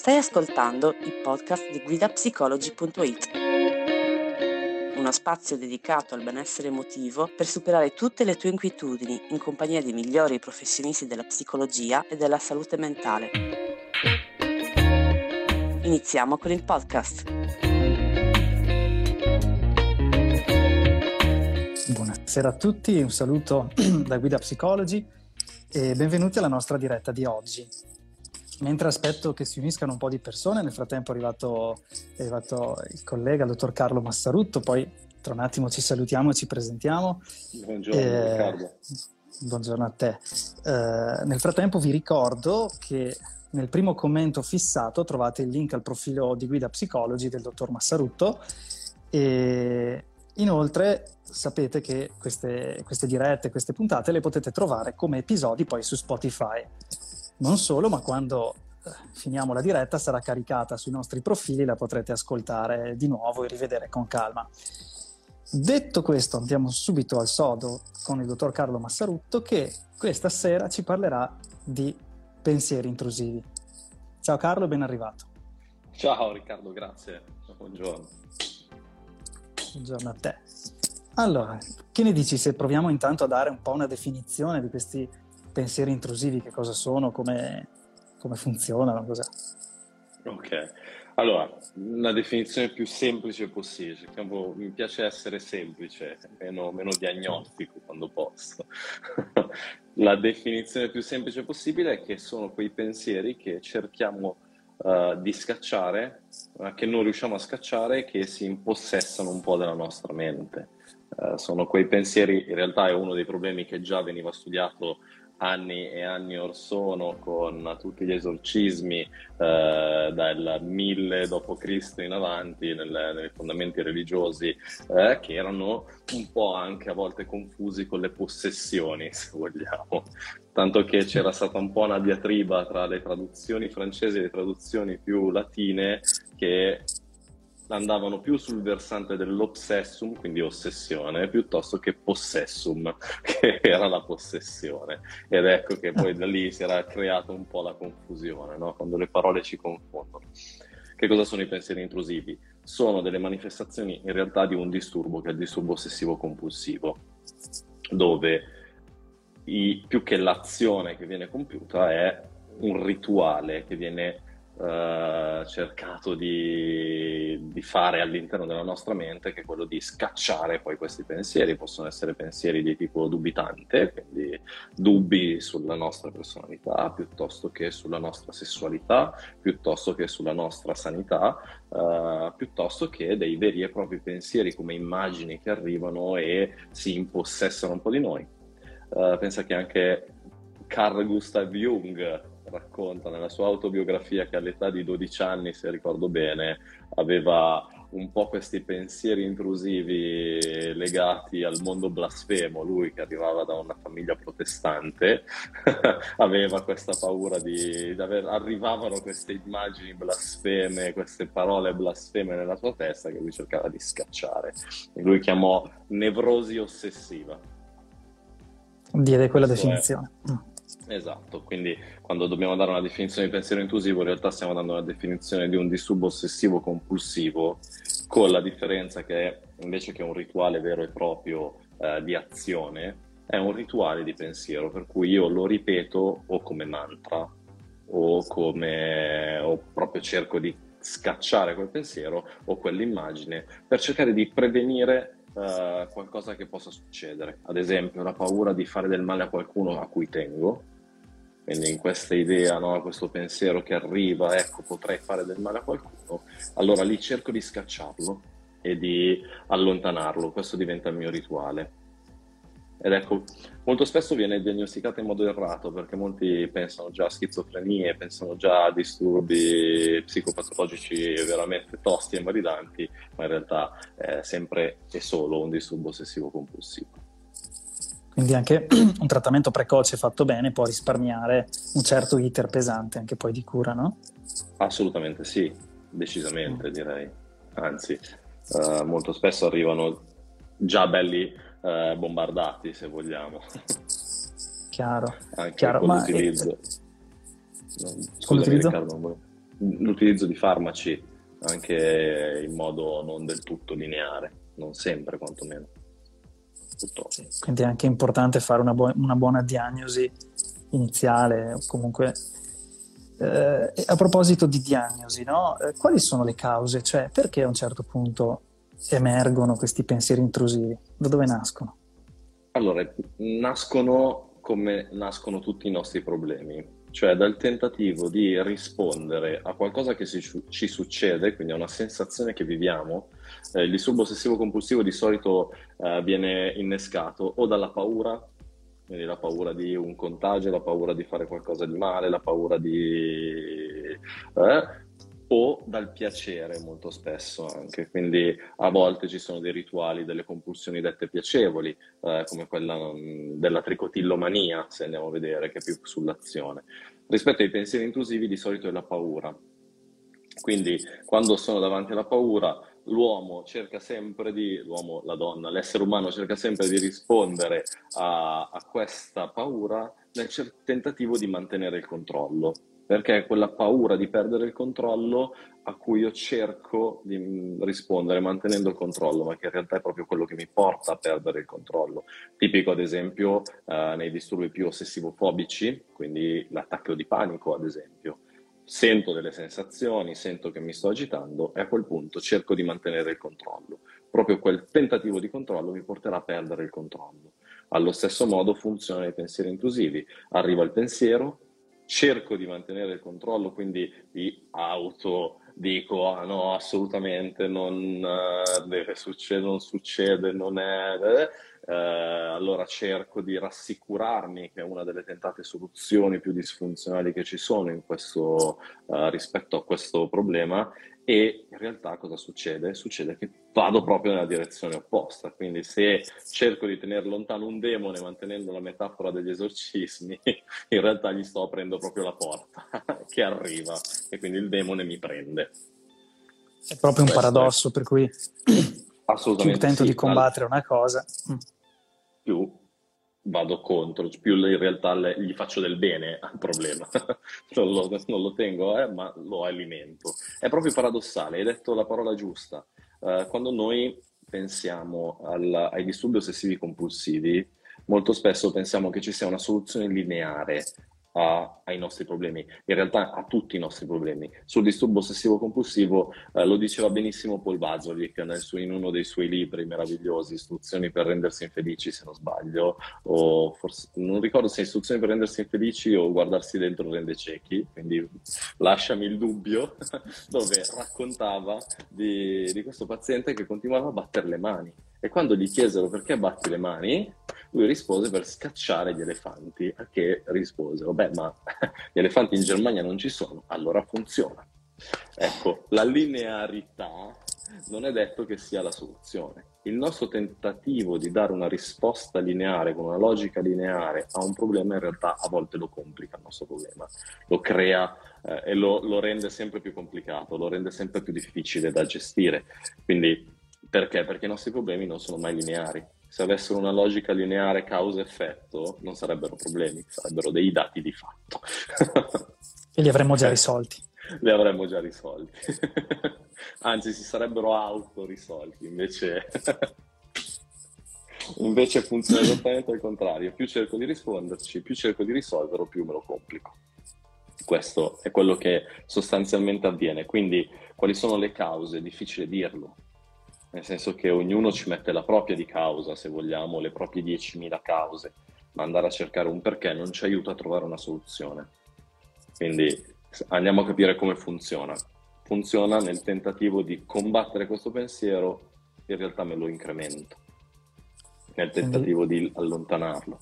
Stai ascoltando il podcast di guidapsicologi.it, uno spazio dedicato al benessere emotivo per superare tutte le tue inquietudini in compagnia dei migliori professionisti della psicologia e della salute mentale. Iniziamo con il podcast. Buonasera a tutti, un saluto da Guida Psicologi e benvenuti alla nostra diretta di oggi. Mentre aspetto che si uniscano un po' di persone, nel frattempo è arrivato il collega, il dottor Carlo Massarutto, poi tra un attimo ci salutiamo e ci presentiamo. Buongiorno Riccardo. Buongiorno a te. Nel frattempo vi ricordo che nel primo commento fissato trovate il link al profilo di Guida Psicologi del dottor Massarutto e inoltre sapete che queste dirette, queste puntate le potete trovare come episodi poi su Spotify. Non solo, ma quando finiamo la diretta sarà caricata sui nostri profili, la potrete ascoltare di nuovo e rivedere con calma. Detto questo, andiamo subito al sodo con il dottor Carlo Massarutto, che questa sera ci parlerà di pensieri intrusivi. Ciao Carlo, ben arrivato. Ciao Riccardo, grazie. Buongiorno. Buongiorno a te. Allora, che ne dici se proviamo intanto a dare un po' una definizione di questi pensieri intrusivi, che cosa sono, come funzionano, cos'è? Ok, allora, la definizione più semplice possibile, mi piace essere semplice, meno diagnostico quando posso. La definizione più semplice possibile è che sono quei pensieri che cerchiamo di scacciare, che non riusciamo a scacciare, che si impossessano un po' della nostra mente. Sono quei pensieri, in realtà è uno dei problemi che già veniva studiato anni e anni or sono con tutti gli esorcismi dal 1000 d.C. in avanti nei fondamenti religiosi che erano un po' anche a volte confusi con le possessioni, se vogliamo, tanto che c'era stata un po' una diatriba tra le traduzioni francesi e le traduzioni più latine che andavano più sul versante dell'obsessum, quindi ossessione, piuttosto che possessum, che era la possessione. Ed ecco che poi da lì si era creata un po' la confusione, no? Quando le parole ci confondono. Che cosa sono i pensieri intrusivi? Sono delle manifestazioni in realtà di un disturbo, che è il disturbo ossessivo-compulsivo, dove più che l'azione che viene compiuta è un rituale che viene cercato di fare all'interno della nostra mente, che è quello di scacciare poi questi pensieri. Possono essere pensieri di tipo dubitante, quindi dubbi sulla nostra personalità, piuttosto che sulla nostra sessualità, piuttosto che sulla nostra sanità, piuttosto che dei veri e propri pensieri come immagini che arrivano e si impossessano un po' di noi. Pensa che anche Carl Gustav Jung racconta nella sua autobiografia che all'età di 12 anni, se ricordo bene, aveva un po' questi pensieri intrusivi legati al mondo blasfemo. Lui, che arrivava da una famiglia protestante, aveva questa paura arrivavano queste immagini blasfeme, queste parole blasfeme nella sua testa, che lui cercava di scacciare. E lui chiamò nevrosi ossessiva. Diede quella definizione. Esatto, quindi quando dobbiamo dare una definizione di pensiero intrusivo, in realtà stiamo dando una definizione di un disturbo ossessivo compulsivo, con la differenza che invece che un rituale vero e proprio di azione, è un rituale di pensiero, per cui io lo ripeto o come mantra o proprio cerco di scacciare quel pensiero o quell'immagine per cercare di prevenire qualcosa che possa succedere. Ad esempio, la paura di fare del male a qualcuno a cui tengo. Quindi in questa idea, no, questo pensiero che arriva, ecco, potrei fare del male a qualcuno, allora lì cerco di scacciarlo e di allontanarlo. Questo diventa il mio rituale. Ed ecco, molto spesso viene diagnosticato in modo errato, perché molti pensano già a schizofrenie, pensano già a disturbi psicopatologici veramente tosti e invalidanti, ma in realtà è sempre e solo un disturbo ossessivo-compulsivo. Quindi anche un trattamento precoce fatto bene può risparmiare un certo iter pesante anche poi di cura, no? Assolutamente sì, decisamente direi. Anzi, molto spesso arrivano già belli bombardati, se vogliamo. Chiaro. Anche chiaro. con Ma l'utilizzo. con Scusami l'utilizzo? Riccardo. l'utilizzo di farmaci anche in modo non del tutto lineare, non sempre quantomeno, purtroppo. Sì, quindi è anche importante fare una buona diagnosi iniziale, o comunque. A proposito di diagnosi, no? Quali sono le cause? Cioè, perché a un certo punto emergono questi pensieri intrusivi? Da dove nascono? Allora, nascono come nascono tutti i nostri problemi, cioè dal tentativo di rispondere a qualcosa che ci succede, quindi a una sensazione che viviamo. Il disturbo ossessivo compulsivo di solito viene innescato o dalla paura, quindi la paura di un contagio, la paura di fare qualcosa di male, la paura o dal piacere molto spesso anche, quindi a volte ci sono dei rituali, delle compulsioni dette piacevoli, come quella della tricotillomania, se andiamo a vedere, che è più sull'azione. Rispetto ai pensieri intrusivi di solito è la paura. Quindi quando sono davanti alla paura, l'uomo, la donna, l'essere umano cerca sempre di rispondere a questa paura nel tentativo di mantenere il controllo, perché è quella paura di perdere il controllo a cui io cerco di rispondere mantenendo il controllo, ma che in realtà è proprio quello che mi porta a perdere il controllo. Tipico ad esempio nei disturbi più ossessivo-fobici, quindi l'attacco di panico ad esempio. Sento delle sensazioni, sento che mi sto agitando e a quel punto cerco di mantenere il controllo. Proprio quel tentativo di controllo mi porterà a perdere il controllo. Allo stesso modo funzionano i pensieri intrusivi. Arriva il pensiero, cerco di mantenere il controllo, quindi dico, ah no, assolutamente, non deve succedere, non succede, non è. Allora cerco di rassicurarmi che è una delle tentate soluzioni più disfunzionali che ci sono in questo, rispetto a questo problema, e in realtà cosa succede? Succede che vado proprio nella direzione opposta, quindi se cerco di tenere lontano un demone mantenendo la metafora degli esorcismi, in realtà gli sto aprendo proprio la porta che arriva e quindi il demone mi prende. È proprio un paradosso, per cui più tento sì, di combattere una cosa, più vado contro, più in realtà gli faccio del bene al problema. Non lo tengo, ma lo alimento. È proprio paradossale, hai detto la parola giusta. Quando noi pensiamo ai disturbi ossessivi compulsivi, molto spesso pensiamo che ci sia una soluzione lineare ai nostri problemi, in realtà a tutti i nostri problemi. Sul disturbo ossessivo compulsivo lo diceva benissimo Paul Watzlawick in uno dei suoi libri meravigliosi, Istruzioni per rendersi infelici, se non sbaglio, o forse non ricordo se Istruzioni per rendersi infelici o Guardarsi dentro rende ciechi, quindi lasciami il dubbio, dove raccontava di questo paziente che continuava a battere le mani. E quando gli chiesero perché batti le mani, lui rispose per scacciare gli elefanti, a che risposero, beh, ma gli elefanti in Germania non ci sono, allora funziona. Ecco, la linearità non è detto che sia la soluzione. Il nostro tentativo di dare una risposta lineare, con una logica lineare a un problema, in realtà a volte lo complica il nostro problema, lo crea e lo rende sempre più complicato, lo rende sempre più difficile da gestire. Quindi, perché? Perché i nostri problemi non sono mai lineari. Se avessero una logica lineare causa-effetto, non sarebbero problemi, sarebbero dei dati di fatto. e li avremmo già risolti. Li avremmo già risolti. Anzi, si sarebbero autorisolti, invece funziona esattamente al contrario. Più cerco di risponderci, più cerco di risolverlo, più me lo complico. Questo è quello che sostanzialmente avviene. Quindi, quali sono le cause? È difficile dirlo. Nel senso che ognuno ci mette la propria di causa, se vogliamo, le proprie 10.000 cause, ma andare a cercare un perché non ci aiuta a trovare una soluzione. Quindi andiamo a capire come funziona. Funziona nel tentativo di combattere questo pensiero, in realtà me lo incremento, nel tentativo di allontanarlo.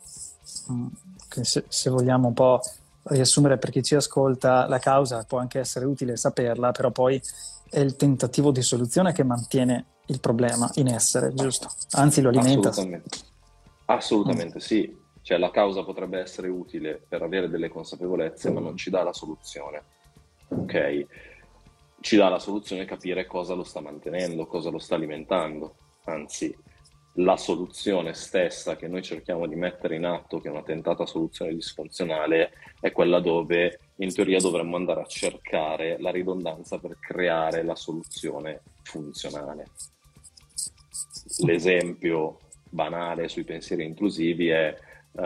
Se vogliamo un po' riassumere per chi ci ascolta, la causa può anche essere utile saperla, però poi è il tentativo di soluzione che mantiene il problema in essere, giusto? Anzi, lo alimenta. Assolutamente sì. Cioè la causa potrebbe essere utile per avere delle consapevolezze, ma non ci dà la soluzione. Ok? Ci dà la soluzione capire cosa lo sta mantenendo, cosa lo sta alimentando. Anzi, la soluzione stessa che noi cerchiamo di mettere in atto, che è una tentata soluzione disfunzionale, è quella dove in teoria dovremmo andare a cercare la ridondanza per creare la soluzione funzionale. L'esempio banale sui pensieri intrusivi è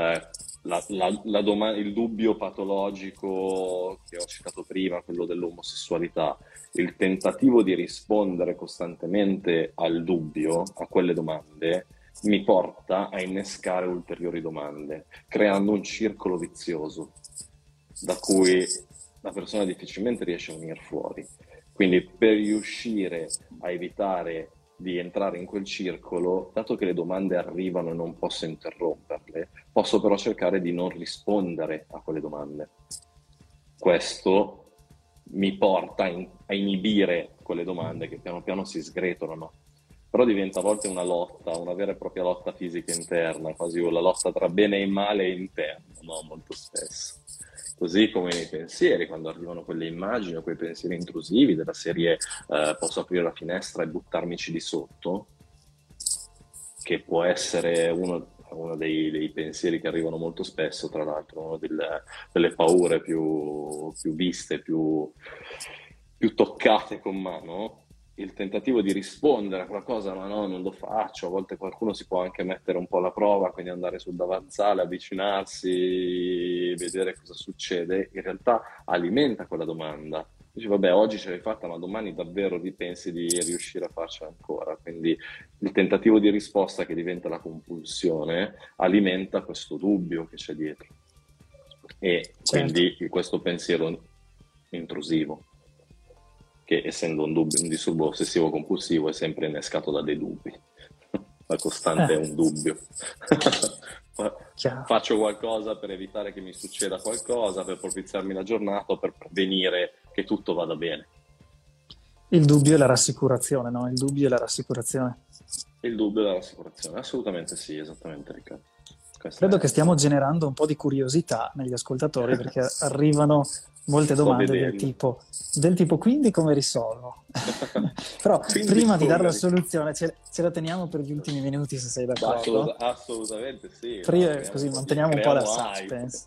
il dubbio patologico che ho citato prima, quello dell'omosessualità. Il tentativo di rispondere costantemente al dubbio, a quelle domande, mi porta a innescare ulteriori domande, creando un circolo vizioso da cui la persona difficilmente riesce a venire fuori. Quindi per riuscire a evitare di entrare in quel circolo, dato che le domande arrivano e non posso interromperle, posso però cercare di non rispondere a quelle domande. Questo mi porta a inibire quelle domande che piano piano si sgretolano. Però diventa a volte una lotta, una vera e propria lotta fisica interna, quasi la lotta tra bene e male interna, no? Molto spesso. Così come nei pensieri, quando arrivano quelle immagini o quei pensieri intrusivi della serie posso aprire la finestra e buttarmici di sotto, che può essere uno dei pensieri che arrivano molto spesso, tra l'altro, una delle paure più viste, più toccate con mano. Il tentativo di rispondere a qualcosa, ma no, non lo faccio. A volte qualcuno si può anche mettere un po' alla prova, quindi andare sul davanzale, avvicinarsi, vedere cosa succede. In realtà alimenta quella domanda. Dici, vabbè, oggi ce l'hai fatta, ma domani davvero pensi di riuscire a farcela ancora. Quindi il tentativo di risposta, che diventa la compulsione, alimenta questo dubbio che c'è dietro. E quindi questo pensiero intrusivo, che essendo un disturbo ossessivo compulsivo è sempre innescato da dei dubbi. La costante è un dubbio. Faccio qualcosa per evitare che mi succeda qualcosa, per propiziarmi la giornata o per prevenire che tutto vada bene. Il dubbio e la rassicurazione, no? Il dubbio e la rassicurazione. Il dubbio e la rassicurazione, assolutamente sì, esattamente, Riccardo. Credo che stiamo generando un po' di curiosità negli ascoltatori, perché arrivano molte domande del tipo quindi come risolvo? Però prima di dare la soluzione ce la teniamo per gli ultimi minuti, se sei d'accordo. Assolutamente sì. Così manteniamo un po' la suspense.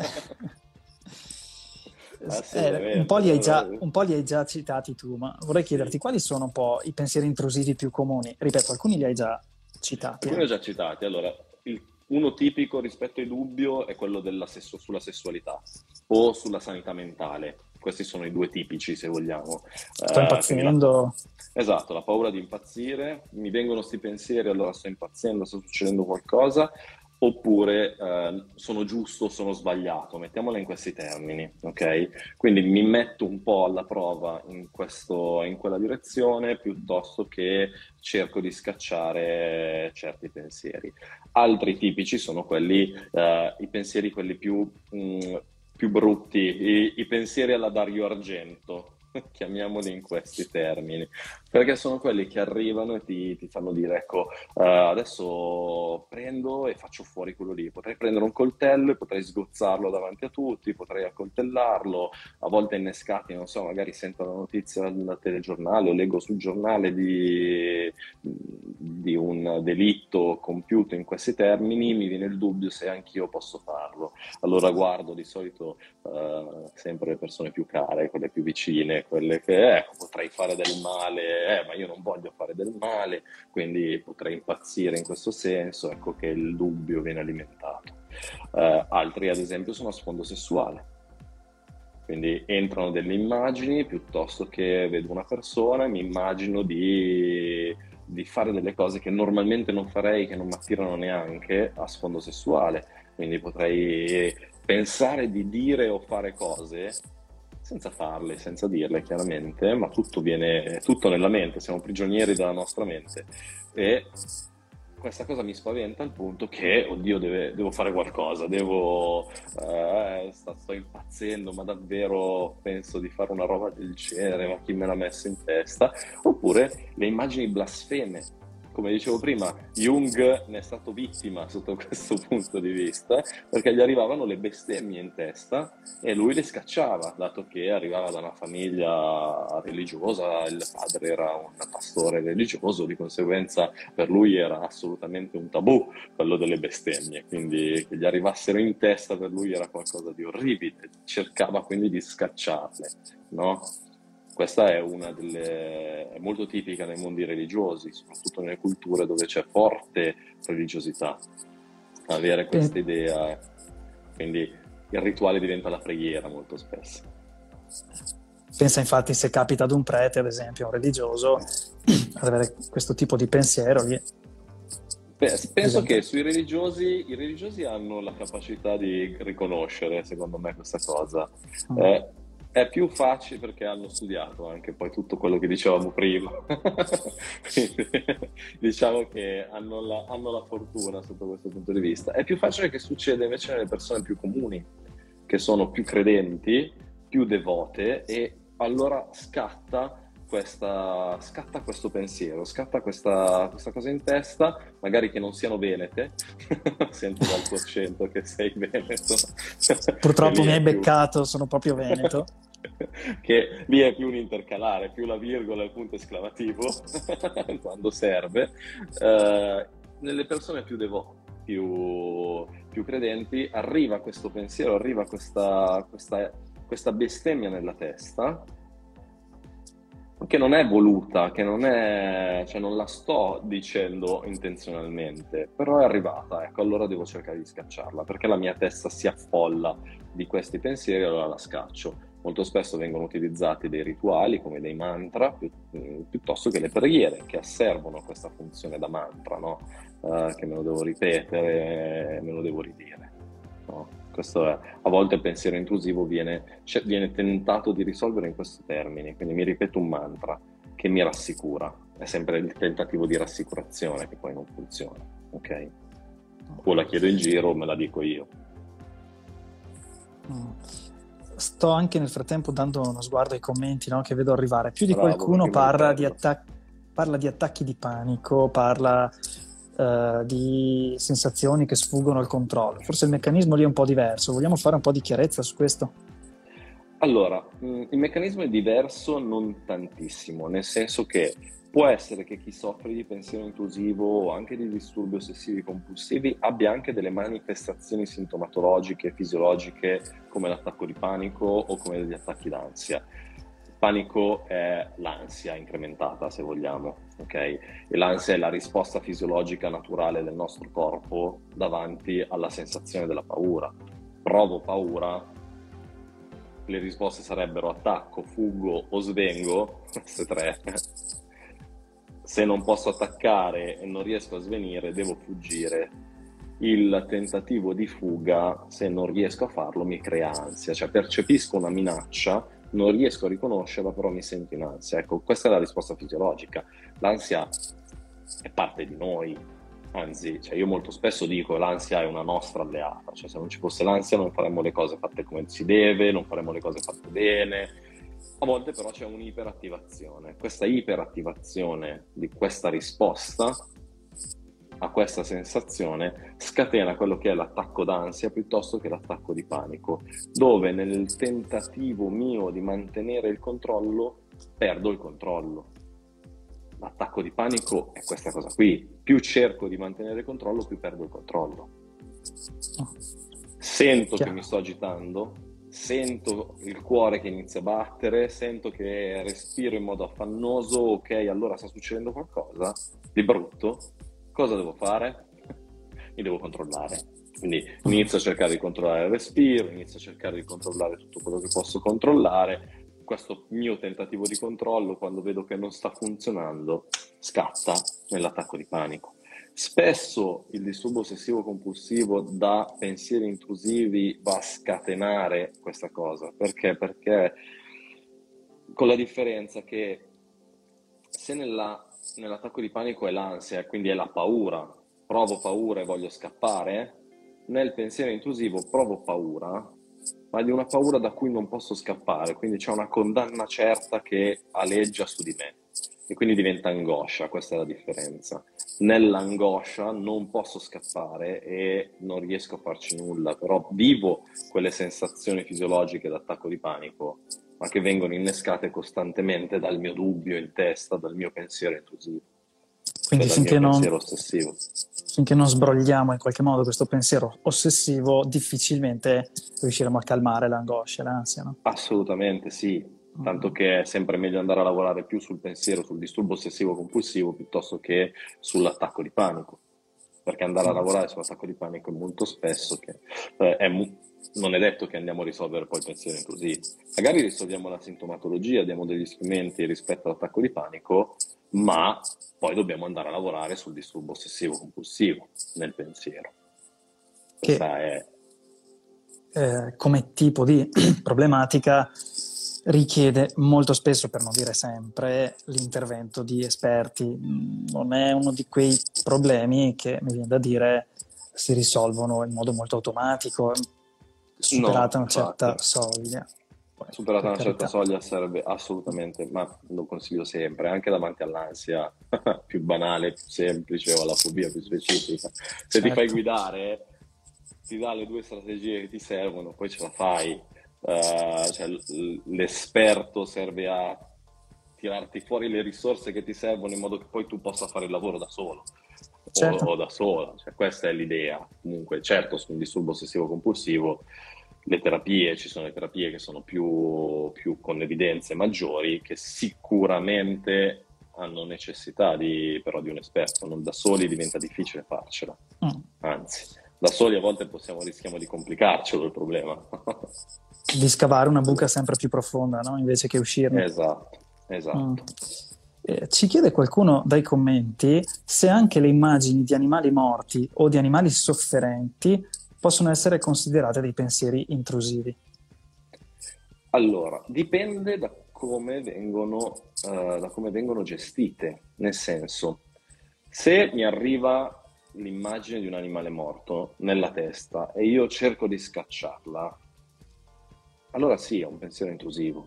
Un po' li hai già citati tu, ma vorrei chiederti quali sono un po' i pensieri intrusivi più comuni. Ripeto, alcuni li hai già citati. Alcuni li ho già citati. Allora, uno tipico rispetto ai dubbio è quello sulla sessualità o sulla sanità mentale. Questi sono i due tipici, se vogliamo. Sto impazzendo. Esatto, la paura di impazzire. Mi vengono questi pensieri, allora sto impazzendo, sta succedendo qualcosa. Oppure sono giusto, sono sbagliato, mettiamola in questi termini, ok? Quindi mi metto un po' alla prova in quella direzione, piuttosto che cerco di scacciare certi pensieri. Altri tipici sono quelli, i pensieri quelli più brutti, i pensieri alla Dario Argento, chiamiamoli in questi termini, perché sono quelli che arrivano e ti fanno dire, ecco, adesso prendo e faccio fuori quello lì, potrei prendere un coltello e potrei sgozzarlo davanti a tutti, potrei accoltellarlo, a volte innescati, non so, magari sento la notizia dal telegiornale o leggo sul giornale di un delitto compiuto in questi termini, mi viene il dubbio se anch'io posso farlo. Allora guardo di solito sempre le persone più care, quelle più vicine, quelle che potrei fare del male, ma io non voglio fare del male, quindi potrei impazzire in questo senso, ecco che il dubbio viene alimentato. Altri ad esempio sono a sfondo sessuale, quindi entrano delle immagini, piuttosto che vedo una persona e mi immagino di fare delle cose che normalmente non farei, che non mi attirano neanche, a sfondo sessuale, quindi potrei pensare di dire o fare cose senza farle, senza dirle chiaramente, ma tutto nella mente, siamo prigionieri della nostra mente, e questa cosa mi spaventa al punto che, oddio, devo fare qualcosa, sto impazzendo, ma davvero penso di fare una roba del genere, ma chi me l'ha messo in testa? Oppure le immagini blasfeme, come dicevo prima, Jung ne è stato vittima sotto questo punto di vista, perché gli arrivavano le bestemmie in testa e lui le scacciava, dato che arrivava da una famiglia religiosa, il padre era un pastore religioso, di conseguenza per lui era assolutamente un tabù quello delle bestemmie, quindi che gli arrivassero in testa per lui era qualcosa di orribile, cercava quindi di scacciarle, no? Questa è è molto tipica nei mondi religiosi, soprattutto nelle culture dove c'è forte religiosità, avere questa idea, quindi il rituale diventa la preghiera molto spesso. Pensa infatti, se capita ad un prete, ad esempio, un religioso, ad avere questo tipo di pensiero lì. Penso che i religiosi hanno la capacità di riconoscere, secondo me, questa cosa. È più facile perché hanno studiato anche poi tutto quello che dicevamo prima. Quindi, diciamo che hanno la fortuna sotto questo punto di vista. È più facile che succeda invece nelle persone più comuni, che sono più credenti, più devote, e allora scatta questo pensiero, scatta questa cosa in testa, magari che non siano venete, sento dal tuo accento che sei veneto. Purtroppo mi hai beccato, sono proprio veneto. Che lì è più un intercalare, più la virgola e il punto esclamativo, quando serve. Nelle persone più devote, più credenti, arriva questo pensiero, arriva questa bestemmia nella testa, che non è voluta, che non la sto dicendo intenzionalmente, però è arrivata, ecco, allora devo cercare di scacciarla, perché la mia testa si affolla di questi pensieri, allora la scaccio. Molto spesso vengono utilizzati dei rituali come dei mantra, piuttosto che le preghiere, che asservono questa funzione da mantra, no? Che me lo devo ripetere, me lo devo ridire, no? Questo è, a volte il pensiero intrusivo viene tentato di risolvere in questi termini, quindi mi ripeto un mantra che mi rassicura, è sempre il tentativo di rassicurazione che poi non funziona, ok? O la chiedo in giro o me la dico io. Sto anche nel frattempo dando uno sguardo ai commenti, no, che vedo arrivare. Più di qualcuno parla di attacchi di panico, parla di sensazioni che sfuggono al controllo. Forse il meccanismo lì è un po' diverso. Vogliamo fare un po' di chiarezza su questo? Allora, il meccanismo è diverso, non tantissimo, nel senso che può essere che chi soffre di pensiero intrusivo o anche di disturbi ossessivi compulsivi abbia anche delle manifestazioni sintomatologiche, fisiologiche, come l'attacco di panico o come degli attacchi d'ansia. Il panico è l'ansia incrementata, se vogliamo, ok? E l'ansia è la risposta fisiologica naturale del nostro corpo davanti alla sensazione della paura. Provo paura, le risposte sarebbero attacco, fuggo o svengo, queste tre. Se non posso attaccare e non riesco a svenire, devo fuggire. Il tentativo di fuga, se non riesco a farlo, mi crea ansia, cioè percepisco una minaccia, non riesco a riconoscerla, però mi sento in ansia. Ecco, questa è la risposta fisiologica. L'ansia è parte di noi, anzi, cioè io molto spesso dico che l'ansia è una nostra alleata, cioè se non ci fosse l'ansia non faremmo le cose fatte come si deve, non faremmo le cose fatte bene. A volte però c'è un'iperattivazione. Questa iperattivazione di questa risposta a questa sensazione scatena quello che è l'attacco d'ansia piuttosto che l'attacco di panico, dove nel tentativo mio di mantenere il controllo perdo il controllo. L'attacco di panico è questa cosa qui: più cerco di mantenere il controllo, più perdo il controllo. Sento che mi sto agitando, sento il cuore che inizia a battere, sento che respiro in modo affannoso, ok, allora sta succedendo qualcosa di brutto. Cosa devo fare? Mi devo controllare. Quindi inizio a cercare di controllare il respiro, inizio a cercare di controllare tutto quello che posso controllare. Questo mio tentativo di controllo, quando vedo che non sta funzionando, scatta nell'attacco di panico. Spesso il disturbo ossessivo compulsivo da pensieri intrusivi va a scatenare questa cosa. Perché? Perché con la differenza che se nell'attacco di panico è l'ansia, quindi è la paura, provo paura e voglio scappare, nel pensiero intrusivo provo paura, ma di una paura da cui non posso scappare, quindi c'è una condanna certa che aleggia su di me. e quindi diventa angoscia, questa è la differenza. Nell'angoscia non posso scappare e non riesco a farci nulla, però vivo quelle sensazioni fisiologiche d'attacco di panico, ma che vengono innescate costantemente dal mio dubbio in testa, dal mio pensiero intrusivo, cioè Quindi dal mio pensiero ossessivo. finché non sbrogliamo in qualche modo questo pensiero ossessivo, difficilmente riusciremo a calmare l'angoscia, l'ansia, no? Assolutamente sì, tanto Mm. che è sempre meglio andare a lavorare più sul pensiero, sul disturbo ossessivo compulsivo piuttosto che sull'attacco di panico, perché andare a Mm. lavorare sull'attacco di panico è molto spesso che non è detto che andiamo a risolvere poi il pensiero intrusivo. Magari risolviamo la sintomatologia, diamo degli strumenti rispetto all'attacco di panico, ma poi dobbiamo andare a lavorare sul disturbo ossessivo compulsivo nel pensiero. Che Questa è come tipo di problematica richiede molto spesso, per non dire sempre, l'intervento di esperti. Non è uno di quei problemi che, mi viene da dire, si risolvono in modo molto automatico, no, superata una certa infatti. soglia. Poi, Superata per una certa carità. soglia serve assolutamente, ma lo consiglio sempre, anche davanti all'ansia più banale, più semplice o alla fobia più specifica. Se ti fai Certo. guidare, ti dà le due strategie che ti servono, poi ce la fai. Cioè, l'esperto serve a tirarti fuori le risorse che ti servono in modo che poi tu possa fare il lavoro da solo o Certo. da sola. Cioè, questa è l'idea. Comunque, certo, su un disturbo ossessivo compulsivo le terapie, ci sono le terapie che sono più con evidenze maggiori, che sicuramente hanno necessità però di un esperto, non da soli diventa difficile farcela, Mm. anzi, da soli a volte rischiamo di complicarcelo il problema. Di scavare una buca sempre più profonda, no? Invece che uscirne. Esatto, Mm. esatto. Ci chiede qualcuno dai commenti se anche le immagini di animali morti o di animali sofferenti possono essere considerate dei pensieri intrusivi. Allora, dipende da come vengono gestite, nel senso, se mi arriva l'immagine di un animale morto nella testa e io cerco di scacciarla, allora sì, è un pensiero intrusivo.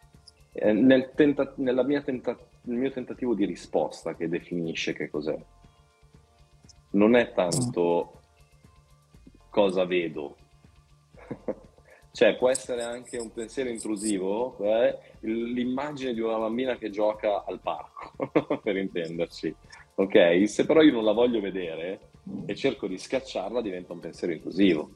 Nel mio tentativo di risposta che definisce che cos'è, non è Mm. tanto cosa vedo. Cioè, può essere anche un pensiero intrusivo, l'immagine di una bambina che gioca al parco, per intenderci. Ok? Se però io non la voglio vedere e cerco di scacciarla, diventa un pensiero intrusivo.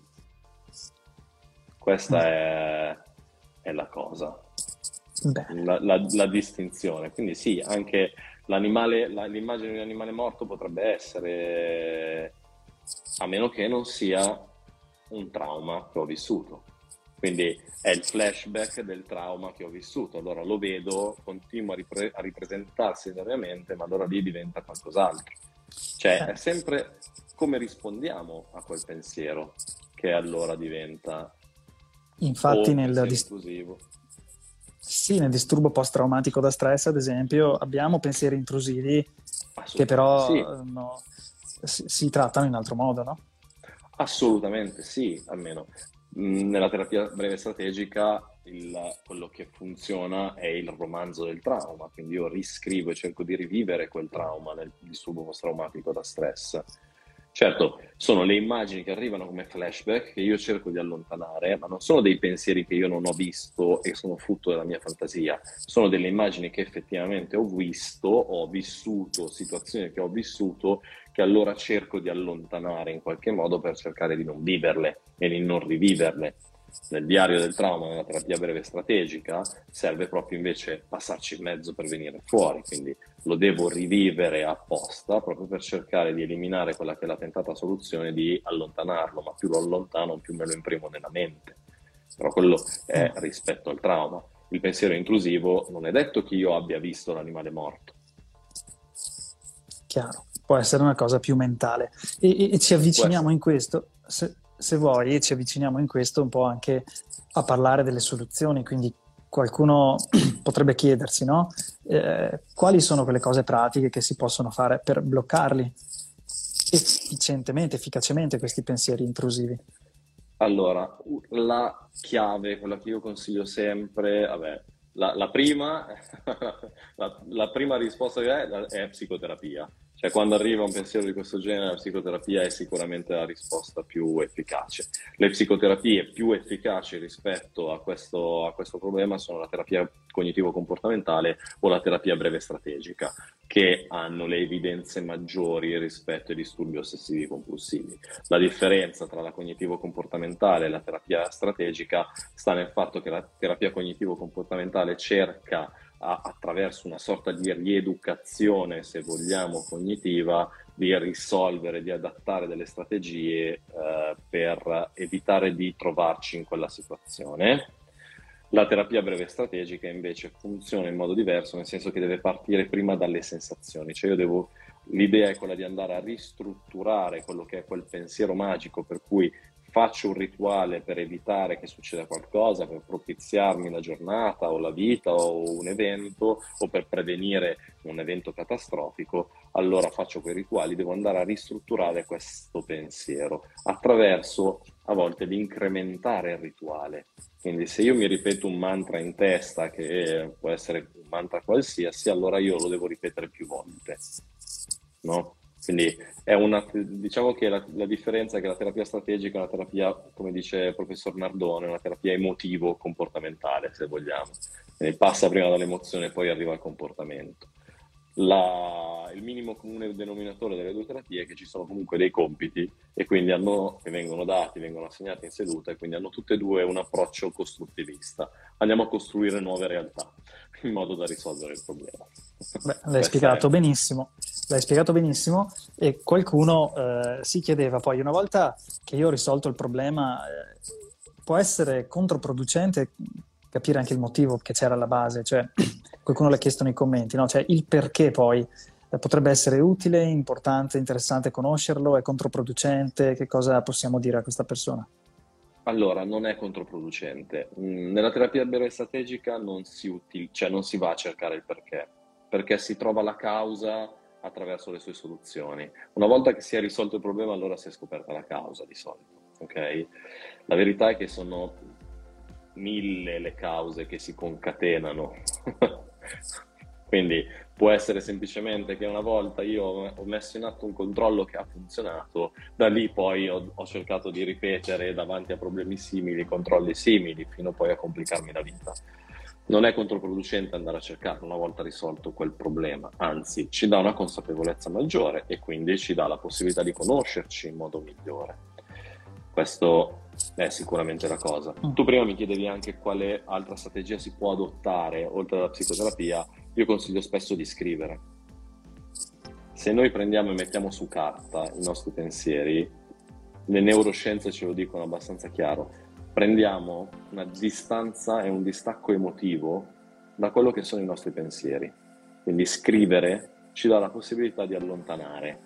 Questa Mm. è la cosa, Bene. la distinzione. Quindi sì, anche l'immagine di un animale morto potrebbe essere, a meno che non sia un trauma che ho vissuto. Quindi è il flashback del trauma che ho vissuto. Allora lo vedo, continua a ripresentarsi nella mia mente, ma allora lì diventa qualcos'altro. Cioè è sempre come rispondiamo a quel pensiero che allora diventa o Infatti un pensiero intrusivo. sì, nel disturbo post-traumatico da stress, ad esempio, abbiamo pensieri intrusivi che Assolutamente sì. però no, si trattano in altro modo, no? Assolutamente sì, almeno nella terapia breve strategica quello che funziona è il romanzo del trauma, quindi io riscrivo e cerco di rivivere quel trauma nel disturbo post-traumatico da stress. Certo, sono le immagini che arrivano come flashback che io cerco di allontanare, ma non sono dei pensieri che io non ho visto e sono frutto della mia fantasia, sono delle immagini che effettivamente ho visto, ho vissuto, situazioni che ho vissuto che allora cerco di allontanare in qualche modo per cercare di non viverle e di non riviverle. Nel diario del trauma, nella terapia breve strategica, serve proprio invece passarci in mezzo per venire fuori, quindi lo devo rivivere apposta proprio per cercare di eliminare quella che è la tentata soluzione di allontanarlo, ma più lo allontano, più me lo imprimo nella mente. Però quello è rispetto al trauma. Il pensiero intrusivo non è detto che io abbia visto l'animale morto. Chiaro, può essere una cosa più mentale. E ci Può avviciniamo essere. in questo, se vuoi, ci avviciniamo in questo un po' anche a parlare delle soluzioni, quindi qualcuno potrebbe chiedersi, no? Quali sono quelle cose pratiche che si possono fare per bloccarli efficacemente questi pensieri intrusivi? Allora, la chiave, quella che io consiglio sempre, vabbè, la prima, la prima risposta che è psicoterapia. Cioè, quando arriva un pensiero di questo genere, la psicoterapia è sicuramente la risposta più efficace. Le psicoterapie più efficaci rispetto a questo problema sono la terapia cognitivo-comportamentale o la terapia breve strategica, che hanno le evidenze maggiori rispetto ai disturbi ossessivi compulsivi. La differenza tra la cognitivo-comportamentale e la terapia strategica sta nel fatto che la terapia cognitivo-comportamentale cerca attraverso una sorta di rieducazione, se vogliamo, cognitiva, di risolvere, di adattare delle strategie per evitare di trovarci in quella situazione. La terapia breve strategica invece funziona in modo diverso, nel senso che deve partire prima dalle sensazioni, cioè l'idea è quella di andare a ristrutturare quello che è quel pensiero magico per cui faccio un rituale per evitare che succeda qualcosa, per propiziarmi la giornata o la vita o un evento o per prevenire un evento catastrofico. Allora faccio quei rituali, devo andare a ristrutturare questo pensiero attraverso a volte l'incrementare il rituale. Quindi se io mi ripeto un mantra in testa, che può essere un mantra qualsiasi, allora io lo devo ripetere più volte, no? Quindi diciamo che la differenza è che la terapia strategica è una terapia, come dice il professor Nardone, una terapia emotivo-comportamentale, se vogliamo. Quindi passa prima dall'emozione e poi arriva al comportamento. Il minimo comune denominatore delle due terapie è che ci sono comunque dei compiti e quindi che vengono dati, vengono assegnati in seduta e quindi hanno tutte e due un approccio costruttivista. Andiamo a costruire nuove realtà in modo da risolvere il problema. Beh, l'hai spiegato benissimo e qualcuno si chiedeva poi, una volta che io ho risolto il problema, può essere controproducente capire anche il motivo che c'era alla base, cioè qualcuno l'ha chiesto nei commenti, no? Cioè il perché poi potrebbe essere utile, importante, interessante conoscerlo, è controproducente, che cosa possiamo dire a questa persona? Allora, non è controproducente. Nella terapia breve strategica non si va a cercare il perché si trova la causa attraverso le sue soluzioni. Una volta che si è risolto il problema, allora si è scoperta la causa di solito, ok? La verità è che sono 1000 le cause che si concatenano. Quindi può essere semplicemente che una volta io ho messo in atto un controllo che ha funzionato, da lì poi ho cercato di ripetere davanti a problemi simili, controlli simili, fino poi a complicarmi la vita. Non è controproducente andare a cercarlo una volta risolto quel problema, anzi ci dà una consapevolezza maggiore e quindi ci dà la possibilità di conoscerci in modo migliore. Questo è sicuramente la cosa. Tu prima mi chiedevi anche quale altra strategia si può adottare oltre alla psicoterapia. Io consiglio spesso di scrivere. Se noi prendiamo e mettiamo su carta i nostri pensieri, le neuroscienze ce lo dicono abbastanza chiaro, prendiamo una distanza e un distacco emotivo da quello che sono i nostri pensieri. Quindi scrivere ci dà la possibilità di allontanare.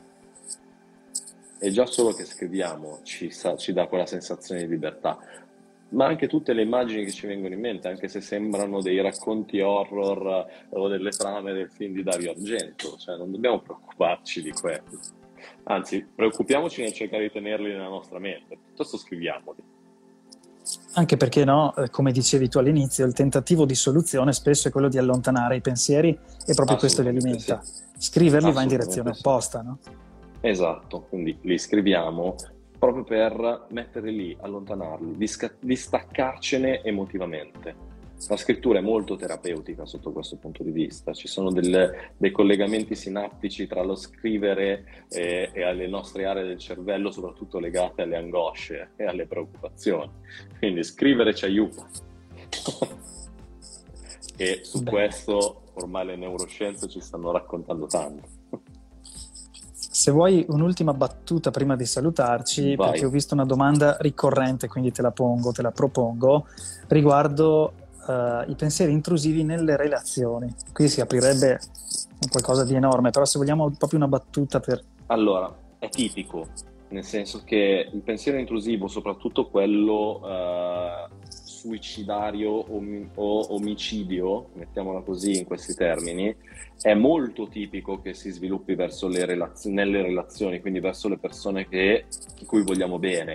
E già solo che scriviamo ci dà quella sensazione di libertà. Ma anche tutte le immagini che ci vengono in mente, anche se sembrano dei racconti horror o delle trame del film di Dario Argento, cioè non dobbiamo preoccuparci di quello. Anzi, preoccupiamoci nel cercare di tenerli nella nostra mente, piuttosto scriviamoli. Anche perché, no, come dicevi tu all'inizio, il tentativo di soluzione spesso è quello di allontanare i pensieri e proprio questo li alimenta. Sì. Scriverli va in direzione opposta, no? Esatto, quindi li scriviamo proprio per metterli lì, allontanarli, distaccarcene emotivamente. La scrittura è molto terapeutica sotto questo punto di vista, ci sono dei collegamenti sinaptici tra lo scrivere e alle nostre aree del cervello, soprattutto legate alle angosce e alle preoccupazioni. Quindi scrivere ci aiuta. E su questo ormai le neuroscienze ci stanno raccontando tanto. Se vuoi un'ultima battuta prima di salutarci, Vai. Perché ho visto una domanda ricorrente, quindi te la propongo, riguardo i pensieri intrusivi nelle relazioni. Qui si aprirebbe qualcosa di enorme, però se vogliamo proprio una battuta per... Allora, è tipico, nel senso che il pensiero intrusivo, soprattutto quello suicidario o omicidio, mettiamola così in questi termini, è molto tipico che si sviluppi verso nelle relazioni, quindi verso le persone di cui vogliamo bene.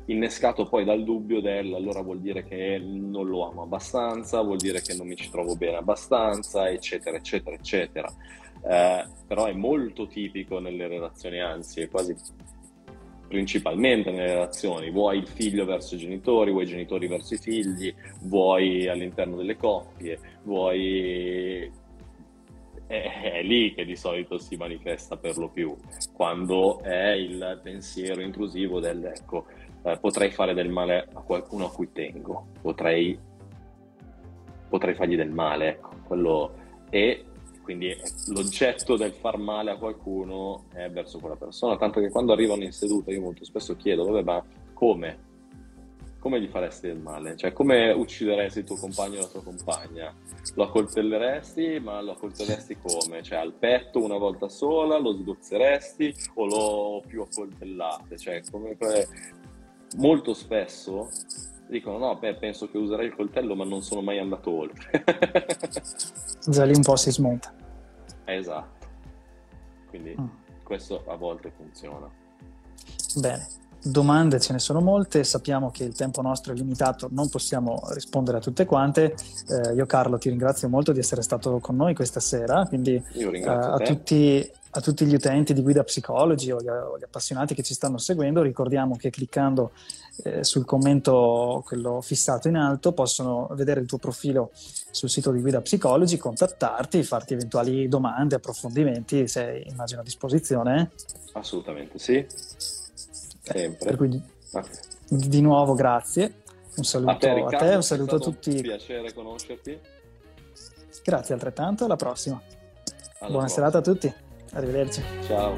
innescato poi dal dubbio allora vuol dire che non lo amo abbastanza, vuol dire che non mi ci trovo bene abbastanza, eccetera, eccetera, eccetera. Però è molto tipico nelle relazioni, anzi è quasi principalmente nelle relazioni, vuoi il figlio verso i genitori, vuoi i genitori verso i figli, vuoi all'interno delle coppie, vuoi... È lì che di solito si manifesta per lo più, quando è il pensiero intrusivo ecco, potrei fare del male a qualcuno a cui tengo, potrei fargli del male, ecco, quello. E quindi l'oggetto del far male a qualcuno è verso quella persona, tanto che quando arrivano in seduta io molto spesso chiedo, vabbè, ma come gli faresti del male? Cioè, come uccideresti il tuo compagno o la tua compagna? Lo accoltelleresti, ma lo accoltelleresti come? Cioè, al petto una volta sola, lo sgozzeresti o lo più accoltellate? Cioè, molto spesso dicono, no, penso che userei il coltello, ma non sono mai andato oltre. Già lì un po' si smonta. Esatto. Quindi questo a volte funziona. Bene. Domande ce ne sono molte, sappiamo che il tempo nostro è limitato, non possiamo rispondere a tutte quante. Io Carlo ti ringrazio molto di essere stato con noi questa sera, quindi io ringrazio te. A tutti gli utenti di Guida Psicologi o gli appassionati che ci stanno seguendo, ricordiamo che cliccando sul commento, quello fissato in alto, possono vedere il tuo profilo sul sito di Guida Psicologi, contattarti, farti eventuali domande, approfondimenti, sei immagino a disposizione. Assolutamente sì. Sempre. Per cui di nuovo grazie, un saluto a te, Riccardo, a te, un saluto a tutti. È stato un piacere conoscerti. Grazie altrettanto, alla prossima. Buona prossima. serata a tutti, arrivederci. Ciao.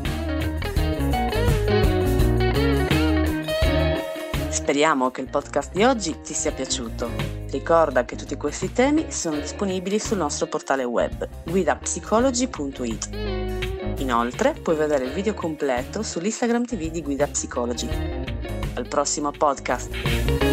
Speriamo che il podcast di oggi ti sia piaciuto. Ricorda che tutti questi temi sono disponibili sul nostro portale web guidapsicology.it. Inoltre puoi vedere il video completo sull'Instagram TV di Guida Psicology. Al prossimo podcast!